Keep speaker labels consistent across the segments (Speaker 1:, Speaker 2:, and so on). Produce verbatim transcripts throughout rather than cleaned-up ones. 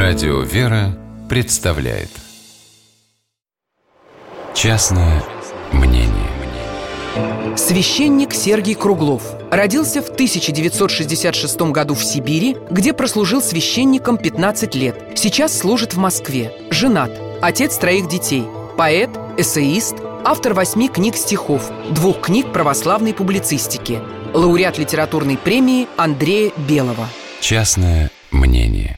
Speaker 1: Радио «Вера» представляет «Частное мнение».
Speaker 2: Священник Сергий Круглов родился в тысяча девятьсот шестьдесят шестом году в Сибири, где прослужил священником пятнадцать лет. Сейчас служит в Москве. Женат. Отец троих детей. Поэт, эссеист, автор восьми книг стихов, двух книг православной публицистики. Лауреат литературной премии Андрея Белого.
Speaker 1: «Частное мнение».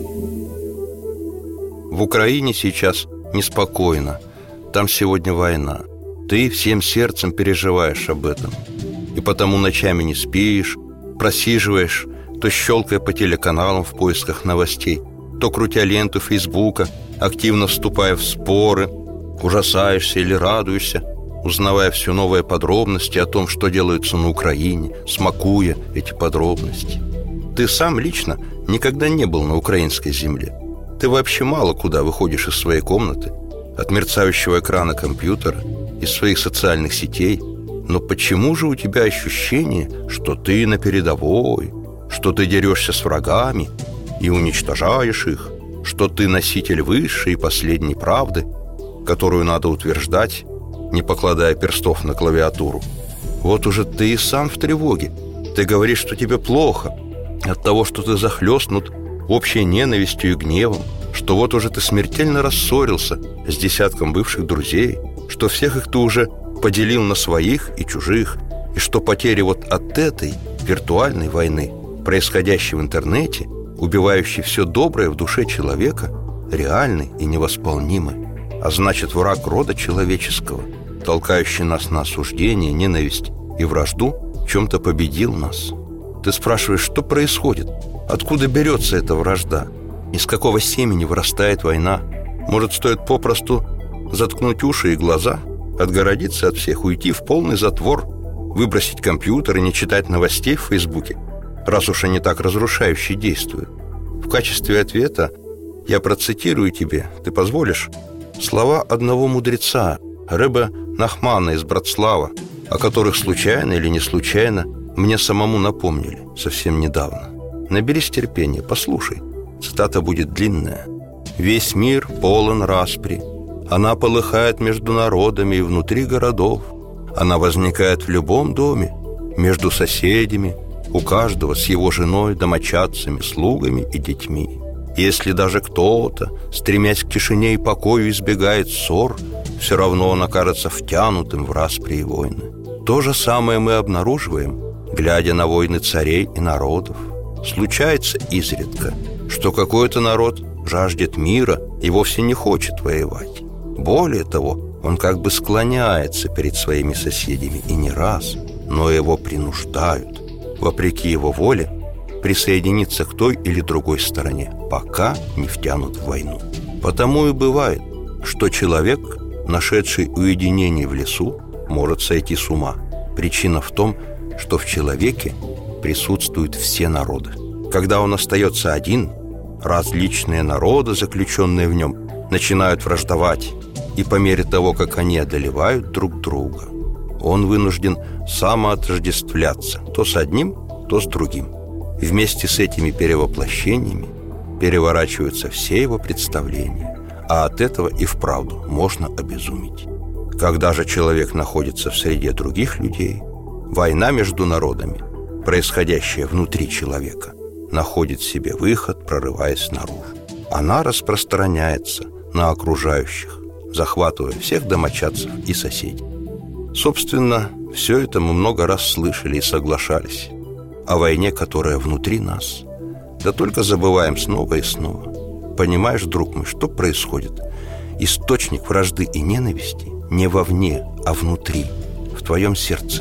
Speaker 3: В Украине сейчас неспокойно. Там сегодня война. Ты всем сердцем переживаешь об этом. И потому ночами не спишь, просиживаешь, то щелкая по телеканалам в поисках новостей, то крутя ленту Фейсбука, активно вступая в споры, ужасаешься или радуешься, узнавая все новые подробности о том, что делается на Украине, смакуя эти подробности. Ты сам лично никогда не был на украинской земле. Ты вообще мало куда выходишь из своей комнаты, от мерцающего экрана компьютера, из своих социальных сетей. Но почему же у тебя ощущение, что ты на передовой, что ты дерешься с врагами и уничтожаешь их, что ты носитель высшей и последней правды, которую надо утверждать, не покладая перстов на клавиатуру? Вот уже ты и сам в тревоге. Ты говоришь, что тебе плохо от того, что ты захлестнут общей ненавистью и гневом, что вот уже ты смертельно рассорился с десятком бывших друзей, что всех их ты уже поделил на своих и чужих, и что потери вот от этой виртуальной войны, происходящей в интернете, убивающей все доброе в душе человека, реальны и невосполнимы. А значит, враг рода человеческого, толкающий нас на осуждение, ненависть и вражду, в чем-то победил нас. Ты спрашиваешь, что происходит? Откуда берется эта вражда? Из какого семени вырастает война? Может, стоит попросту заткнуть уши и глаза, отгородиться от всех, уйти в полный затвор, выбросить компьютер и не читать новостей в Фейсбуке, раз уж они так разрушающе действуют? В качестве ответа я процитирую тебе, ты позволишь, слова одного мудреца, Ребе Нахмана из Братслава, о которых случайно или не случайно мне самому напомнили совсем недавно. Наберись терпения, послушай. Цитата будет длинная. «Весь мир полон распри. Она полыхает между народами и внутри городов. Она возникает в любом доме, между соседями, у каждого с его женой, домочадцами, слугами и детьми. Если даже кто-то, стремясь к тишине и покою, избегает ссор, все равно он окажется втянутым в распри и войны. То же самое мы обнаруживаем, глядя на войны царей и народов. Случается изредка, что какой-то народ жаждет мира и вовсе не хочет воевать. Более того, он как бы склоняется перед своими соседями, и не раз, но его принуждают, вопреки его воле, присоединиться к той или другой стороне, пока не втянут в войну. Потому и бывает, что человек, нашедший уединение в лесу, может сойти с ума. Причина в том, что в человеке присутствуют все народы. Когда он остается один, различные народы, заключенные в нем, начинают враждовать, и по мере того, как они одолевают друг друга, он вынужден самоотождествляться то с одним, то с другим. И вместе с этими перевоплощениями переворачиваются все его представления, а от этого и вправду можно обезуметь. Когда же человек находится в среде других людей, война между народами, происходящая внутри человека, находит себе выход, прорываясь наружу. Она распространяется на окружающих, захватывая всех домочадцев и соседей. Собственно, все это мы много раз слышали и соглашались. О войне, которая внутри нас. Да только забываем снова и снова. Понимаешь, друг мой, что происходит? Источник вражды и ненависти не вовне, а внутри, в твоем сердце.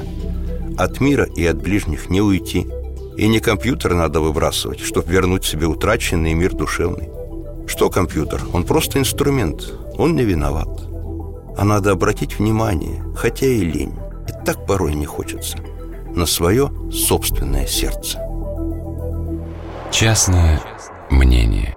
Speaker 3: От мира и от ближних не уйти. И не компьютер надо выбрасывать, чтобы вернуть себе утраченный мир душевный. Что компьютер? Он просто инструмент, он не виноват. А надо обратить внимание, хотя и лень, и так порой не хочется, на свое собственное сердце.
Speaker 1: Частное мнение.